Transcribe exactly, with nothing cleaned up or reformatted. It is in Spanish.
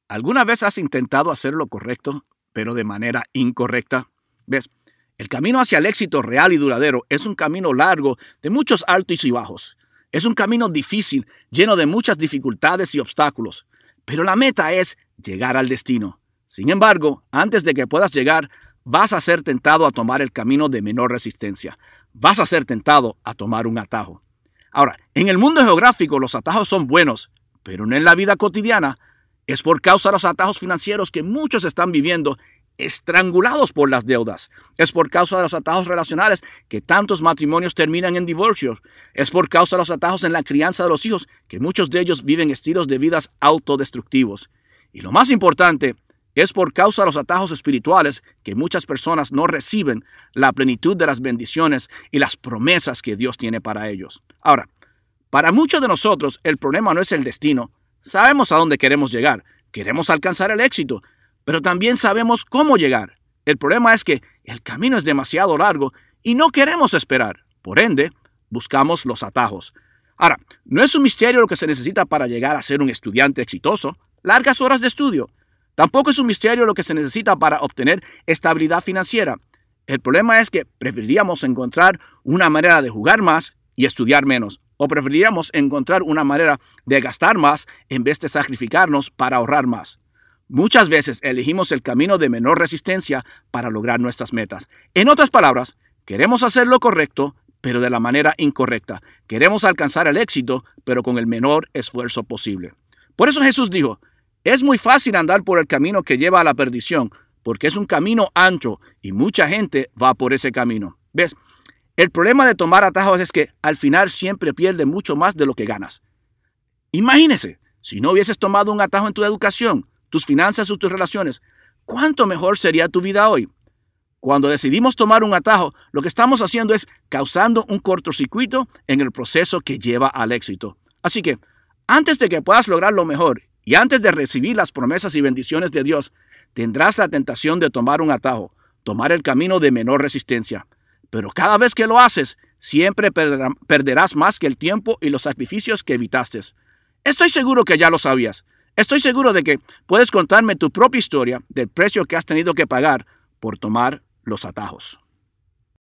¿Alguna vez has intentado hacer lo correcto, pero de manera incorrecta? ¿Ves? El camino hacia el éxito real y duradero es un camino largo de muchos altos y bajos. Es un camino difícil, lleno de muchas dificultades y obstáculos. Pero la meta es llegar al destino. Sin embargo, antes de que puedas llegar, vas a ser tentado a tomar el camino de menor resistencia. Vas a ser tentado a tomar un atajo. Ahora, en el mundo geográfico los atajos son buenos, pero no en la vida cotidiana. Es por causa de los atajos financieros que muchos están viviendo estrangulados por las deudas. Es por causa de los atajos relacionales que tantos matrimonios terminan en divorcios. Es por causa de los atajos en la crianza de los hijos que muchos de ellos viven estilos de vidas autodestructivos. Y lo más importante, es por causa de los atajos espirituales que muchas personas no reciben la plenitud de las bendiciones y las promesas que Dios tiene para ellos. Ahora, para muchos de nosotros el problema no es el destino. Sabemos a dónde queremos llegar. Queremos alcanzar el éxito, pero también sabemos cómo llegar. El problema es que el camino es demasiado largo y no queremos esperar. Por ende, buscamos los atajos. Ahora, no es un misterio lo que se necesita para llegar a ser un estudiante exitoso. Largas horas de estudio. Tampoco es un misterio lo que se necesita para obtener estabilidad financiera. El problema es que preferiríamos encontrar una manera de jugar más y estudiar menos. O preferiríamos encontrar una manera de gastar más en vez de sacrificarnos para ahorrar más. Muchas veces elegimos el camino de menor resistencia para lograr nuestras metas. En otras palabras, queremos hacer lo correcto, pero de la manera incorrecta. Queremos alcanzar el éxito, pero con el menor esfuerzo posible. Por eso Jesús dijo, es muy fácil andar por el camino que lleva a la perdición, porque es un camino ancho y mucha gente va por ese camino. ¿Ves? El problema de tomar atajos es que al final siempre pierdes mucho más de lo que ganas. Imagínese, si no hubieses tomado un atajo en tu educación, tus finanzas o tus relaciones, ¿cuánto mejor sería tu vida hoy? Cuando decidimos tomar un atajo, lo que estamos haciendo es causando un cortocircuito en el proceso que lleva al éxito. Así que, antes de que puedas lograr lo mejor y antes de recibir las promesas y bendiciones de Dios, tendrás la tentación de tomar un atajo, tomar el camino de menor resistencia. Pero cada vez que lo haces, siempre perderás más que el tiempo y los sacrificios que evitaste. Estoy seguro que ya lo sabías. Estoy seguro de que puedes contarme tu propia historia del precio que has tenido que pagar por tomar los atajos.